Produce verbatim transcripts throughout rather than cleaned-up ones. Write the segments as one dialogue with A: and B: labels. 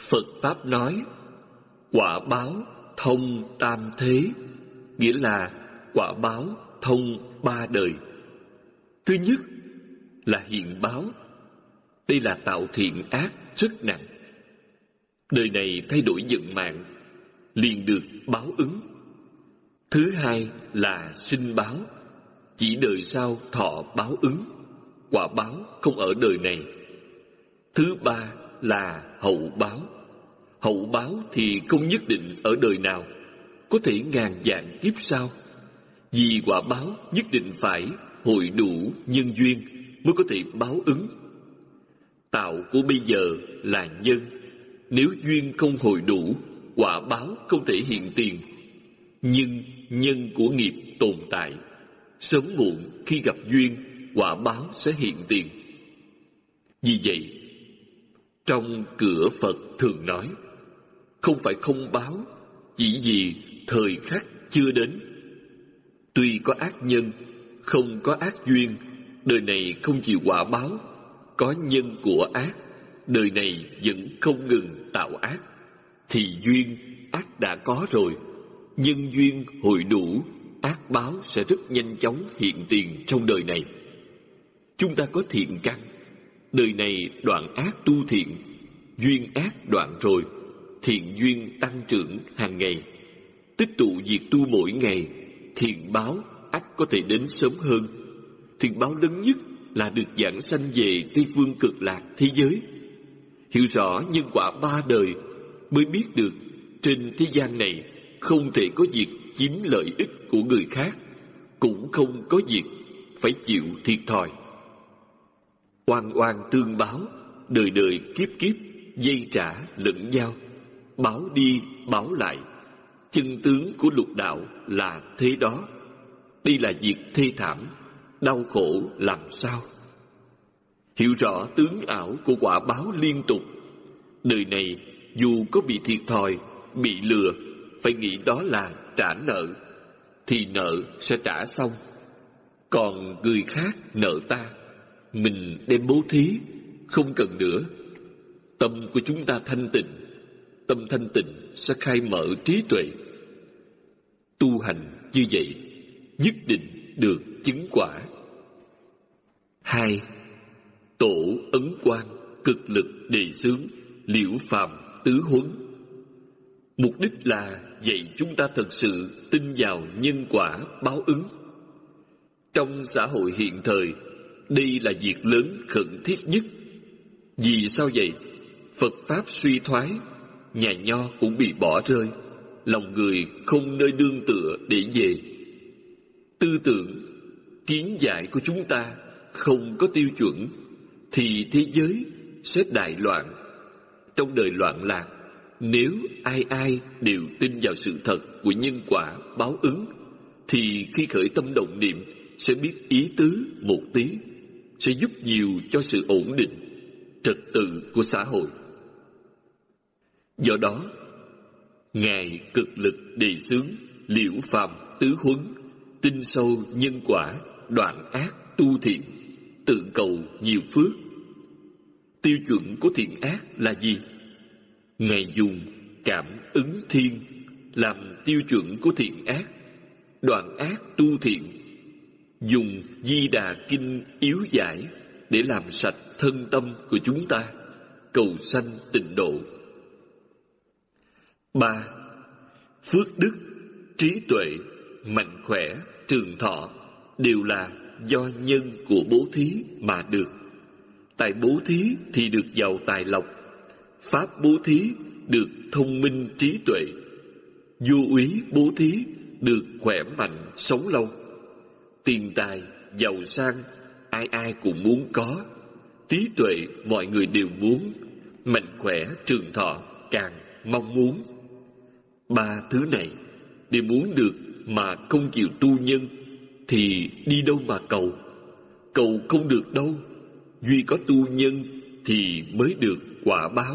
A: Phật Pháp nói quả báo thông tam thế, nghĩa là quả báo thông ba đời. Thứ nhất là hiện báo. Đây là tạo thiện ác rất nặng. Đời này thay đổi vận mạng, liền được báo ứng. Thứ hai là sinh báo. Chỉ đời sau thọ báo ứng, quả báo không ở đời này. Thứ ba là hậu báo. Hậu báo thì không nhất định ở đời nào, có thể ngàn vạn kiếp sau. Vì quả báo nhất định phải hội đủ nhân duyên mới có thể báo ứng. Tạo của bây giờ là nhân, nếu duyên không hội đủ, quả báo không thể hiện tiền. Nhưng nhân của nghiệp tồn tại, sớm muộn khi gặp duyên, quả báo sẽ hiện tiền. Vì vậy, trong cửa Phật thường nói, không phải không báo, chỉ vì thời khắc chưa đến. Tuy có ác nhân, không có ác duyên, đời này không chịu quả báo. Có nhân của ác, đời này vẫn không ngừng tạo ác, thì duyên ác đã có rồi. Nhân duyên hội đủ, ác báo sẽ rất nhanh chóng hiện tiền trong đời này. Chúng ta có thiện căn, đời này đoạn ác tu thiện, duyên ác đoạn rồi, thiện duyên tăng trưởng hàng ngày, tích tụ việc tu mỗi ngày, thiện báo ắt có thể đến sớm hơn. Thiện báo lớn nhất là được giảng sanh về Tây Phương Cực Lạc thế giới. Hiểu rõ nhân quả ba đời mới biết được trên thế gian này không thể có việc chiếm lợi ích của người khác, cũng không có việc phải chịu thiệt thòi. Oan oan tương báo, đời đời kiếp kiếp dây trả lẫn nhau, báo đi báo lại. Chân tướng của lục đạo là thế đó. Đây là việc thê thảm, đau khổ làm sao. Hiểu rõ tướng ảo của quả báo liên tục, đời này dù có bị thiệt thòi, bị lừa, phải nghĩ đó là trả nợ, thì nợ sẽ trả xong. Còn người khác nợ ta, mình đem bố thí, không cần nữa. Tâm của chúng ta thanh tịnh, tâm thanh tịnh sẽ khai mở trí tuệ. Tu hành như vậy nhất định được chứng quả. Hai, tổ ấn quan cực lực đề xướng liễu phàm tứ huấn. Mục đích là dạy chúng ta thật sự tin vào nhân quả báo ứng. Trong xã hội hiện thời, đây là việc lớn khẩn thiết nhất. Vì sao vậy? Phật Pháp suy thoái, nhà nho cũng bị bỏ rơi, lòng người không nơi đương tựa để về. Tư tưởng, kiến giải của chúng ta không có tiêu chuẩn, thì thế giới sẽ đại loạn. Trong đời loạn lạc, nếu ai ai đều tin vào sự thật của nhân quả báo ứng, thì khi khởi tâm động niệm sẽ biết ý tứ một tí, sẽ giúp nhiều cho sự ổn định, trật tự của xã hội. Do đó, Ngài cực lực đề xướng liễu phàm tứ huấn, tin sâu nhân quả, đoạn ác tu thiện, tự cầu nhiều phước. Tiêu chuẩn của thiện ác là gì? Ngài dùng cảm ứng thiên làm tiêu chuẩn của thiện ác, đoạn ác tu thiện, dùng Di Đà Kinh yếu giải để làm sạch thân tâm của chúng ta, cầu sanh tịnh độ. Ba, phước đức, trí tuệ, mạnh khỏe, trường thọ đều là do nhân của bố thí mà được. Tài bố thí thì được giàu tài lộc, pháp bố thí được thông minh trí tuệ, vô úy bố thí được khỏe mạnh sống lâu. Tiền tài, giàu sang ai ai cũng muốn có, trí tuệ mọi người đều muốn, mạnh khỏe trường thọ càng mong muốn. Ba thứ này để muốn được mà không chịu tu nhân thì đi đâu mà cầu? Cầu không được đâu, duy có tu nhân thì mới được quả báo.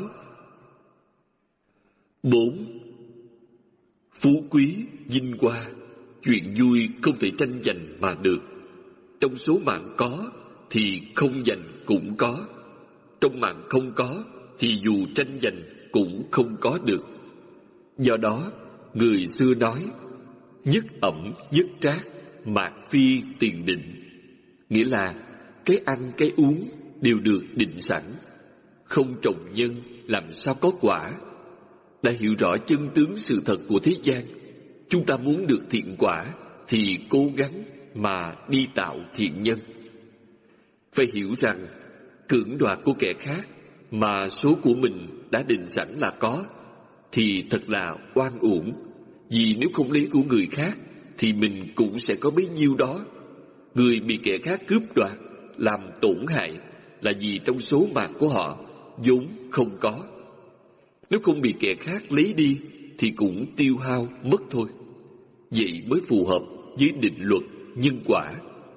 A: Bốn, phú quý, vinh hoa, chuyện vui không thể tranh giành mà được. Trong số mạng có thì không giành cũng có, trong mạng không có thì dù tranh giành cũng không có được. Do đó, người xưa nói, nhất ẩm nhất trác, mạt phi tiền định. Nghĩa là cái ăn cái uống đều được định sẵn, không trồng nhân làm sao có quả. Đã hiểu rõ chân tướng sự thật của thế gian, chúng ta muốn được thiện quả thì cố gắng mà đi tạo thiện nhân. Phải hiểu rằng cưỡng đoạt của kẻ khác mà số của mình đã định sẵn là có thì thật là oan uổng. Vì nếu không lấy của người khác thì mình cũng sẽ có bấy nhiêu đó. Người bị kẻ khác cướp đoạt làm tổn hại là vì trong số mạng của họ vốn không có. Nếu không bị kẻ khác lấy đi thì cũng tiêu hao mất thôi. Vậy mới phù hợp với định luật nhân quả.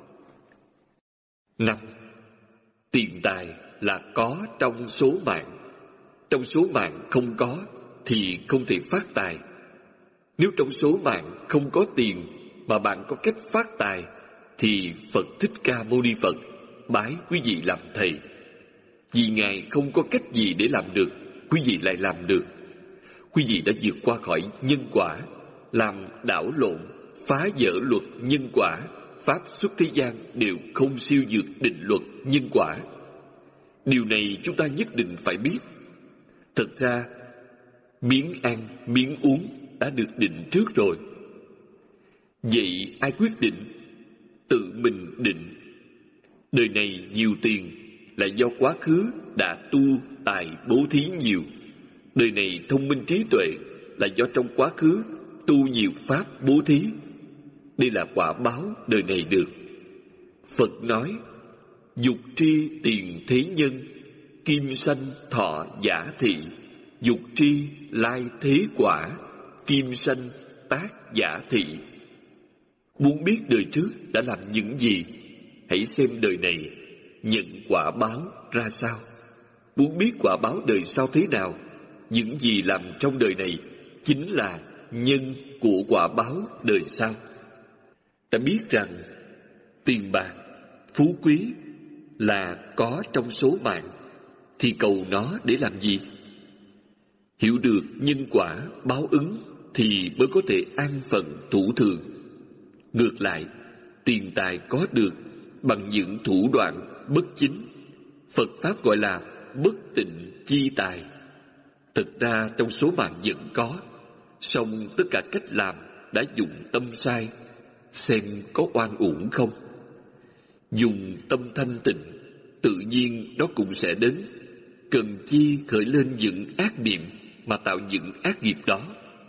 A: Năm, tiền tài là có trong số mạng. Trong số mạng không có thì không thể phát tài. Nếu trong số mạng không có tiền mà bạn có cách phát tài thì Phật Thích Ca Mâu Ni Phật bái quý vị làm thầy. Vì Ngài không có cách gì để làm được, quý vị lại làm được. Quý vị đã vượt qua khỏi nhân quả, làm đảo lộn, phá vỡ luật nhân quả. Pháp xuất thế gian đều không siêu vượt định luật nhân quả. Điều này chúng ta nhất định phải biết. Thật ra, miếng ăn, miếng uống đã được định trước rồi. Vậy ai quyết định? Tự mình định. Đời này nhiều tiền là do quá khứ đã tu tài bố thí nhiều. Đời này thông minh trí tuệ là do trong quá khứ tu nhiều pháp bố thí. Đây là quả báo đời này được. Phật nói, dục tri tiền thế nhân, kim sanh thọ giả thị. Dục tri lai thế quả, kim sanh tác giả thị. Muốn biết đời trước đã làm những gì, hãy xem đời này nhận quả báo ra sao. Muốn biết quả báo đời sau thế nào, những gì làm trong đời này chính là nhân của quả báo đời sau. Ta biết rằng tiền bạc, phú quý là có trong số mạng, thì cầu nó để làm gì? Hiểu được nhân quả báo ứng thì mới có thể an phận thủ thường. Ngược lại, tiền tài có được bằng những thủ đoạn bất chính, Phật Pháp gọi là bất tịnh chi tài. Thực ra trong số mạng vẫn có, song tất cả cách làm đã dùng tâm sai, xem có oan uổng không. Dùng tâm thanh tịnh, tự nhiên đó cũng sẽ đến. Cần chi khởi lên những ác niệm mà tạo những ác nghiệp đó.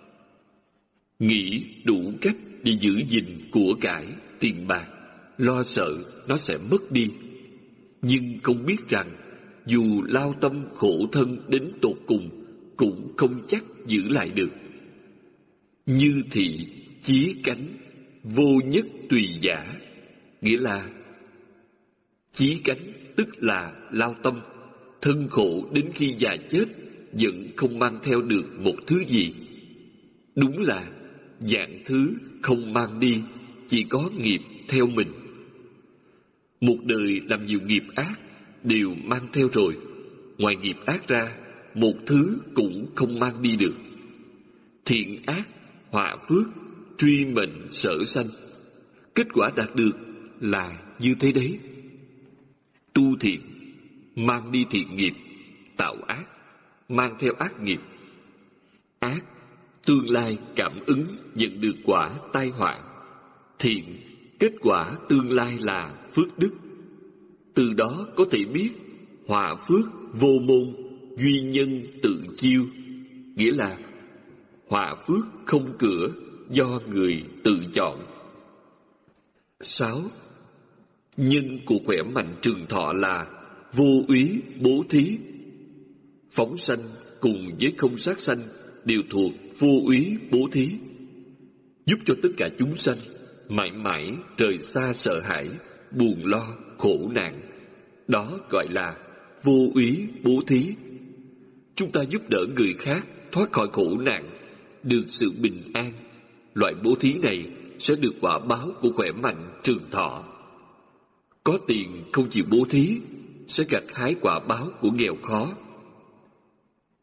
A: Nghĩ đủ cách để giữ gìn của cải, tiền bạc, lo sợ nó sẽ mất đi. Nhưng không biết rằng dù lao tâm khổ thân đến tột cùng cũng không chắc giữ lại được. Như thị chí cánh, vô nhất tùy giả. Nghĩa là chí cánh tức là lao tâm, thân khổ đến khi già chết vẫn không mang theo được một thứ gì. Đúng là vạn thứ không mang đi, chỉ có nghiệp theo mình. Một đời làm nhiều nghiệp ác đều mang theo rồi. Ngoài nghiệp ác ra, một thứ cũng không mang đi được. Thiện ác, họa phước, truy mệnh sở sanh. Kết quả đạt được là như thế đấy. Tu thiện, mang đi thiện nghiệp. Tạo ác, mang theo ác nghiệp. Ác, tương lai cảm ứng nhận được quả tai họa. Thiện, kết quả tương lai là phước đức. Từ đó có thể biết họa phước vô môn, duy nhân tự chiêu. Nghĩa là họa phước không cửa, do người tự chọn. Sáu, nhân của khỏe mạnh trường thọ là vô úy bố thí. Phóng sanh cùng với không sát sanh đều thuộc vô úy bố thí, giúp cho tất cả chúng sanh mãi mãi rời xa sợ hãi, buồn lo, khổ nạn. Đó gọi là vô úy bố thí. Chúng ta giúp đỡ người khác thoát khỏi khổ nạn, được sự bình an. Loại bố thí này sẽ được quả báo của khỏe mạnh trường thọ. Có tiền không chịu bố thí sẽ gặt hái quả báo của nghèo khó.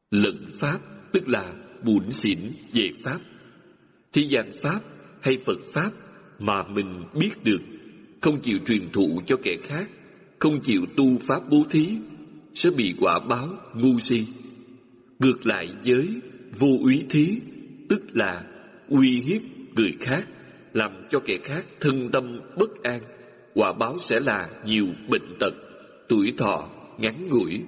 A: Lẫn pháp tức là bủn xỉn về pháp. Thế gian pháp hay Phật pháp mà mình biết được, không chịu truyền thụ cho kẻ khác, không chịu tu pháp bố thí, sẽ bị quả báo ngu si. Ngược lại với vô úy thí, tức là uy hiếp người khác, làm cho kẻ khác thân tâm bất an, quả báo sẽ là nhiều bệnh tật, tuổi thọ ngắn ngủi.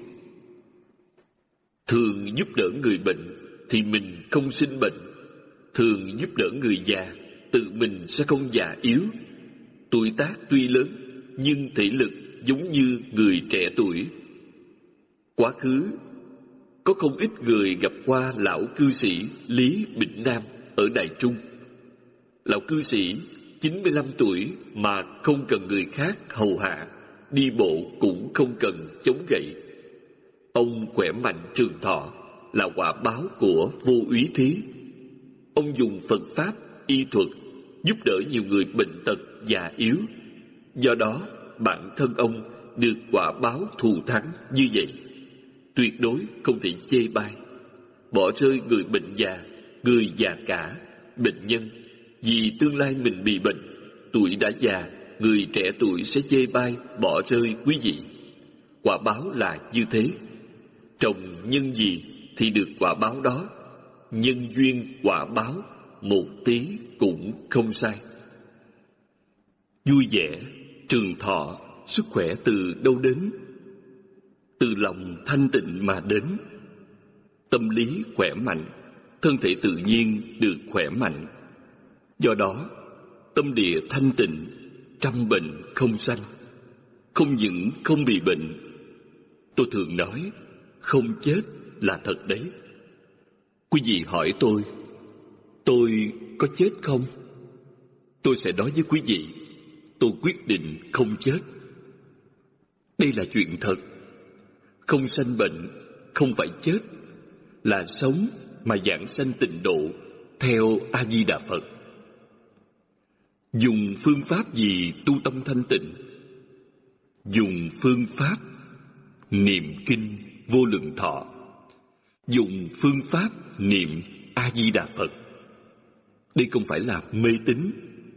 A: Thường giúp đỡ người bệnh thì mình không sinh bệnh, thường giúp đỡ người già tự mình sẽ không già yếu. Tuổi tác tuy lớn nhưng thể lực giống như người trẻ tuổi. Quá khứ có không ít người gặp qua lão cư sĩ Lý Bỉnh Nam ở Đài Trung. Lão cư sĩ chín mươi lăm tuổi mà không cần người khác hầu hạ, đi bộ cũng không cần chống gậy. Ông khỏe mạnh trường thọ là quả báo của vô úy thí. Ông dùng Phật pháp, y thuật giúp đỡ nhiều người bệnh tật, già yếu. Do đó, bản thân ông được quả báo thù thắng như vậy. Tuyệt đối không thể chê bai. Bỏ rơi người bệnh già, người già cả, bệnh nhân. Vì tương lai mình bị bệnh, tuổi đã già, người trẻ tuổi sẽ chê bai, bỏ rơi quý vị. Quả báo là như thế. Trồng nhân gì thì được quả báo đó. Nhân duyên quả báo một tí cũng không sai. Vui vẻ, trường thọ, sức khỏe từ đâu đến? Từ lòng thanh tịnh mà đến. Tâm lý khỏe mạnh, thân thể tự nhiên được khỏe mạnh. Do đó, tâm địa thanh tịnh, trăm bệnh không sanh. Không những không bị bệnh, tôi thường nói, không chết là thật đấy. Quý vị hỏi tôi, tôi có chết không? Tôi sẽ nói với quý vị, tôi quyết định không chết. Đây là chuyện thật. Không sanh bệnh, không phải chết, là sống mà giảng sanh tịnh độ theo A-di-đà Phật. Dùng phương pháp gì tu tâm thanh tịnh? Dùng phương pháp niệm kinh Vô Lượng Thọ, dùng phương pháp niệm A-di-đà Phật. Đây không phải là mê tín.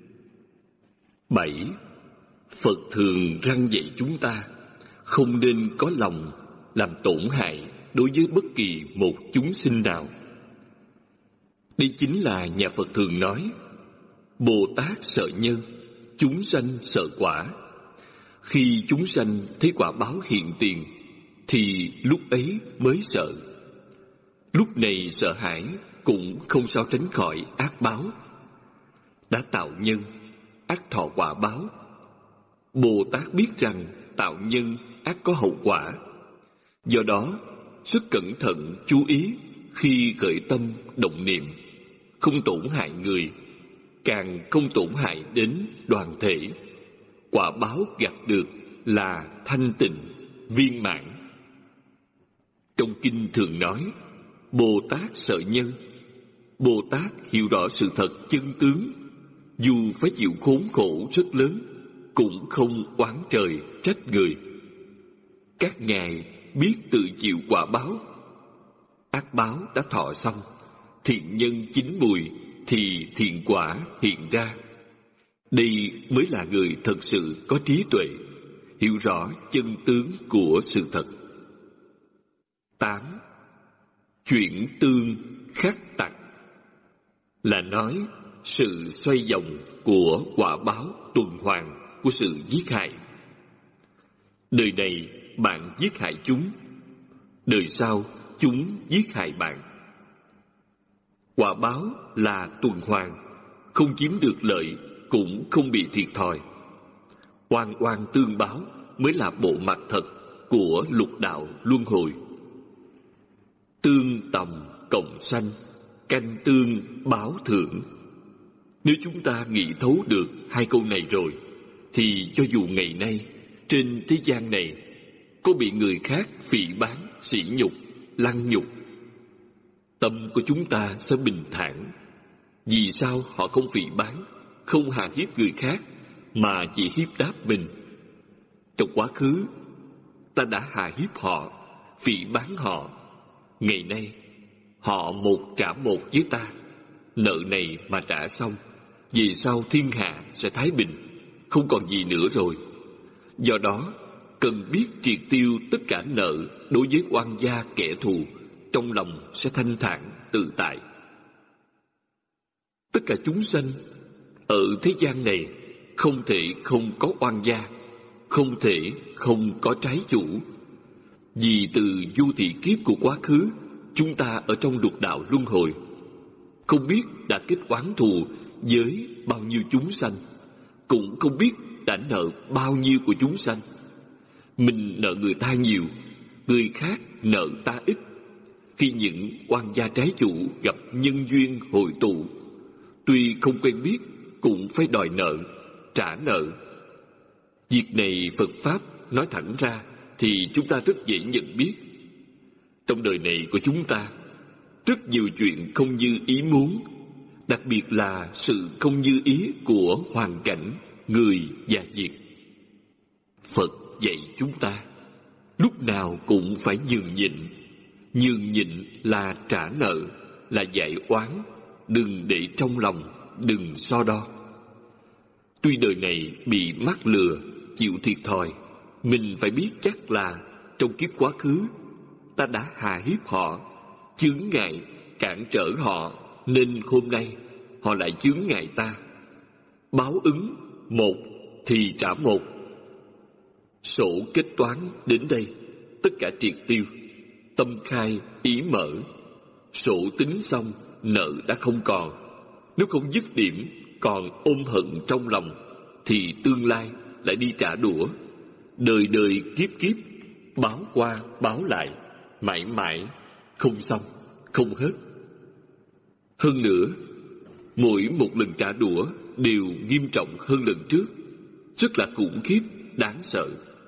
A: Bảy, Phật thường răn dạy chúng ta không nên có lòng làm tổn hại đối với bất kỳ một chúng sinh nào. Đây chính là nhà Phật thường nói, Bồ Tát sợ nhân, chúng sanh sợ quả. Khi chúng sanh thấy quả báo hiện tiền, thì lúc ấy mới sợ. Lúc này sợ hãi cũng không sao tránh khỏi ác báo. Đã tạo nhân, ác thọ quả báo. Bồ Tát biết rằng tạo nhân ác có hậu quả. Do đó, rất cẩn thận chú ý khi khởi tâm động niệm, không tổn hại người, càng không tổn hại đến đoàn thể. Quả báo gặt được là thanh tịnh, viên mãn. Trong kinh thường nói, Bồ Tát sợ nhân. Bồ Tát hiểu rõ sự thật chân tướng, dù phải chịu khốn khổ rất lớn, cũng không oán trời trách người. Các ngài biết tự chịu quả báo. Ác báo đã thọ xong, thiện nhân chín mùi thì thiện quả hiện ra. Đây mới là người thật sự có trí tuệ, hiểu rõ chân tướng của sự thật. Tám, chuyển tương khắc tặc, là nói sự xoay vòng của quả báo tuần hoàn của sự giết hại. Đời này bạn giết hại chúng, đời sau chúng giết hại bạn. Quả báo là tuần hoàn, không chiếm được lợi cũng không bị thiệt thòi. Oan oan tương báo mới là bộ mặt thật của lục đạo luân hồi. Tương tầm cộng sanh, canh tương báo thưởng. Nếu chúng ta nghĩ thấu được hai câu này rồi, thì cho dù ngày nay trên thế gian này có bị người khác phỉ báng, sỉ nhục, lăng nhục, tâm của chúng ta sẽ bình thản. Vì sao họ không phỉ báng, không hà hiếp người khác, mà chỉ hiếp đáp mình? Trong quá khứ, ta đã hà hiếp họ, phỉ báng họ, Ngày nay họ một trả một với ta, nợ này mà trả xong, vì sau thiên hạ sẽ thái bình, không còn gì nữa rồi. Do đó cần biết triệt tiêu tất cả nợ đối với oan gia kẻ thù, trong lòng sẽ thanh thản tự tại. Tất cả chúng sanh ở thế gian này không thể không có oan gia, không thể không có trái chủ. Vì từ du thị kiếp của quá khứ, chúng ta ở trong lục đạo luân hồi, không biết đã kết oán thù với bao nhiêu chúng sanh, cũng không biết đã nợ bao nhiêu của chúng sanh. Mình nợ người ta nhiều, người khác nợ ta ít. Khi những oan gia trái chủ gặp nhân duyên hội tụ, tuy không quen biết cũng phải đòi nợ, trả nợ. Việc này Phật Pháp nói thẳng ra thì chúng ta rất dễ nhận biết. Trong đời này của chúng ta, rất nhiều chuyện không như ý muốn, đặc biệt là sự không như ý của hoàn cảnh, người và việc. Phật dạy chúng ta lúc nào cũng phải nhường nhịn. Nhường nhịn là trả nợ, là giải oán. Đừng để trong lòng, đừng so đo. Tuy đời này bị mắc lừa, chịu thiệt thòi, mình phải biết chắc là trong kiếp quá khứ ta đã hà hiếp họ, chướng ngại, cản trở họ, nên hôm nay họ lại chướng ngại ta. Báo ứng một thì trả một. Sổ kết toán đến đây, tất cả triệt tiêu. Tâm khai, ý mở. Sổ tính xong, nợ đã không còn. Nếu không dứt điểm, còn ôm hận trong lòng, thì tương lai lại đi trả đũa. Đời đời kiếp kiếp, báo qua báo lại, mãi mãi không xong, không hết. Hơn nữa, mỗi một lần trả đũa đều nghiêm trọng hơn lần trước, rất là khủng khiếp, đáng sợ.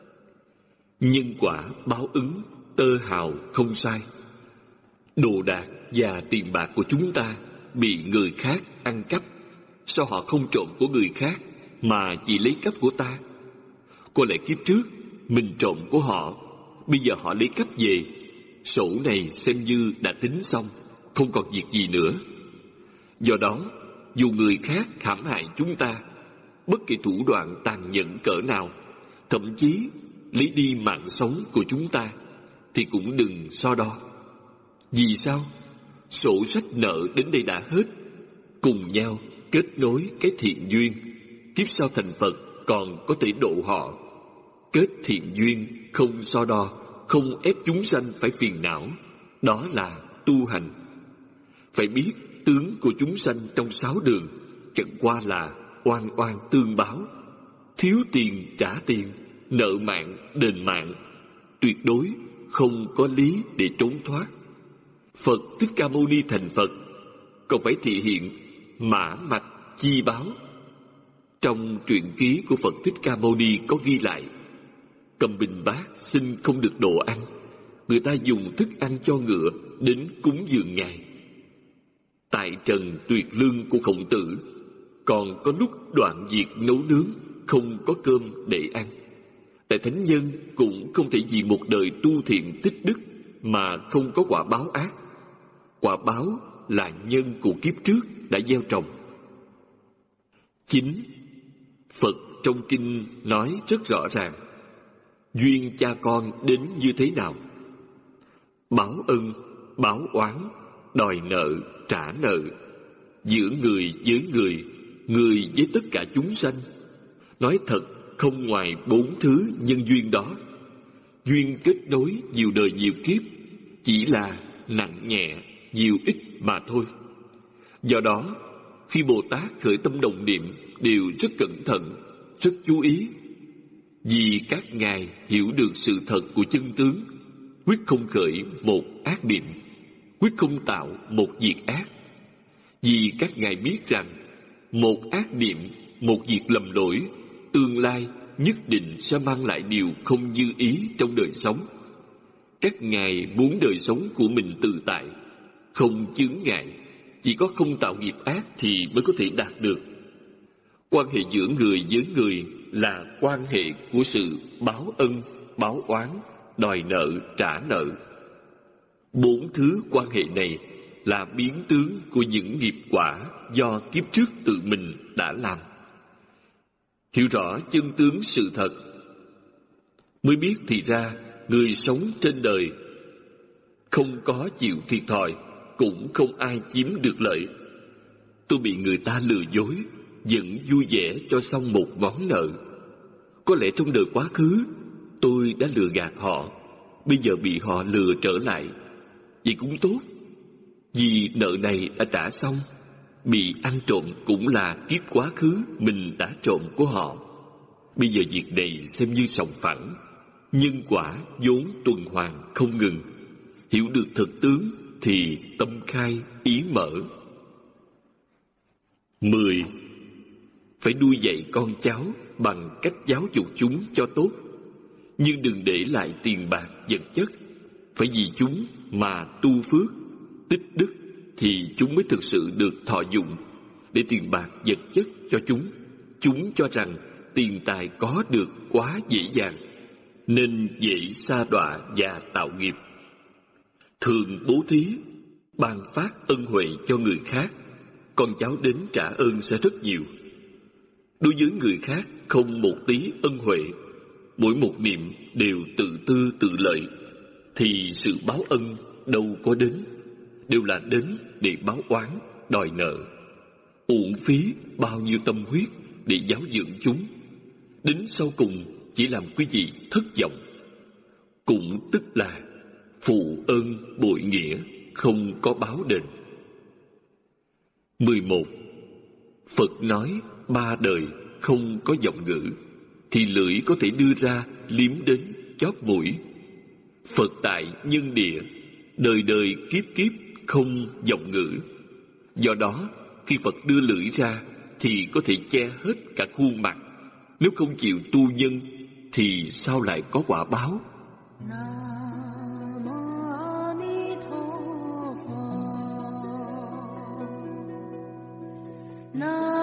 A: Nhân quả báo ứng tơ hào không sai. Đồ đạc và tiền bạc của chúng ta bị người khác ăn cắp, sao họ không trộm của người khác mà chỉ lấy cắp của ta? Có lẽ kiếp trước mình trộm của họ, bây giờ họ lấy cắp về, sổ này xem như đã tính xong, không còn việc gì nữa. Do đó, dù người khác hãm hại chúng ta, bất kỳ thủ đoạn tàn nhẫn cỡ nào, thậm chí lấy đi mạng sống của chúng ta, thì cũng đừng so đo. Vì sao? Sổ sách nợ đến đây đã hết, cùng nhau kết nối cái thiện duyên, kiếp sau thành Phật còn có thể độ họ. Kết thiện duyên không so đo, không ép chúng sanh phải phiền não, đó là tu hành. Phải biết tướng của chúng sanh trong sáu đường chẳng qua là oan oan tương báo, thiếu tiền trả tiền, nợ mạng đền mạng, tuyệt đối không có lý để trốn thoát. Phật Thích Ca Mâu Ni thành Phật còn phải thể hiện mã mạch chi báo. Trong truyện ký của Phật Thích Ca Mâu Ni có ghi lại, cầm bình bát xin không được đồ ăn, người ta dùng thức ăn cho ngựa đến cúng dường Ngài. Tại trần tuyệt lương của Khổng Tử, còn có lúc đoạn việc nấu nướng, không có cơm để ăn. Tại thánh nhân cũng không thể vì một đời tu thiện tích đức mà không có quả báo ác. Quả báo là nhân của kiếp trước đã gieo trồng. Chính Phật trong kinh nói rất rõ ràng, duyên cha con đến như thế nào. Báo ân, báo oán, đòi nợ, trả nợ, giữa người với người, người với tất cả chúng sanh. Nói thật, không ngoài bốn thứ nhân duyên đó. Duyên kết nối nhiều đời nhiều kiếp, chỉ là nặng nhẹ, nhiều ít mà thôi. Do đó, khi Bồ Tát khởi tâm đồng niệm đều rất cẩn thận, rất chú ý. Vì các ngài hiểu được sự thật của chân tướng, quyết không khởi một ác niệm, quyết không tạo một việc ác. Vì các ngài biết rằng một ác niệm, một việc lầm lỗi, tương lai nhất định sẽ mang lại điều không như ý trong đời sống. Các ngài muốn đời sống của mình tự tại, không chướng ngại, chỉ có không tạo nghiệp ác thì mới có thể đạt được. Quan hệ giữa người với người là quan hệ của sự báo ân, báo oán, đòi nợ, trả nợ. Bốn thứ quan hệ này là biến tướng của những nghiệp quả do kiếp trước tự mình đã làm. Hiểu rõ chân tướng sự thật, mới biết thì ra người sống trên đời không có chịu thiệt thòi, cũng không ai chiếm được lợi. Tôi bị người ta lừa dối, vẫn vui vẻ cho xong một món nợ. Có lẽ trong đời quá khứ tôi đã lừa gạt họ, bây giờ bị họ lừa trở lại. Vậy cũng tốt, vì nợ này đã trả xong. Bị ăn trộm cũng là kiếp quá khứ mình đã trộm của họ. Bây giờ việc này xem như sòng phẳng. Nhân quả vốn tuần hoàn không ngừng. Hiểu được thực tướng thì tâm khai ý mở. Mười. Phải nuôi dạy con cháu bằng cách giáo dục chúng cho tốt, nhưng đừng để lại tiền bạc vật chất. Phải vì chúng mà tu phước, tích đức, thì chúng mới thực sự được thọ dụng. Để tiền bạc vật chất cho chúng, chúng cho rằng tiền tài có được quá dễ dàng, nên dễ sa đọa và tạo nghiệp. Thường bố thí, ban phát ân huệ cho người khác, con cháu đến trả ơn sẽ rất nhiều. Đối với người khác không một tí ân huệ, mỗi một niệm đều tự tư tự lợi, thì sự báo ân đâu có đến, đều là đến để báo oán, đòi nợ. Uổng phí bao nhiêu tâm huyết để giáo dưỡng chúng, đến sau cùng chỉ làm quý vị thất vọng. Cũng tức là phụ ơn bội nghĩa, không có báo đền. Mười một. Phật nói ba đời không có giọng ngữ, thì lưỡi có thể đưa ra liếm đến chóp mũi. Phật tại nhân địa, đời đời kiếp kiếp không giọng ngữ. Do đó, khi Phật đưa lưỡi ra thì có thể che hết cả khuôn mặt. Nếu không chịu tu nhân thì sao lại có quả báo?
B: Nam Mô Ni Tho Phật. Nam